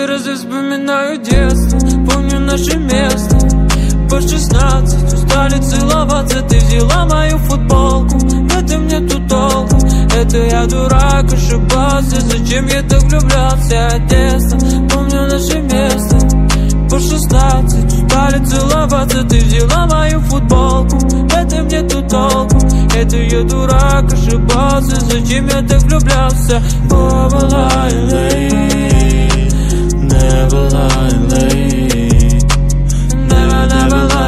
разы вспоминаю детство, помню наше место. По 16 устали целоваться, ты взяла мою футболку. В этом нету толку, это я дурак, ошибался. Зачем я так влюблялся, детство, помню наше место. По 16 устали целоваться, ты взяла мою футболку. В этом нету толку, это я дурак, ошибался. Зачем я так влюблялся? Never lie late, never lie late.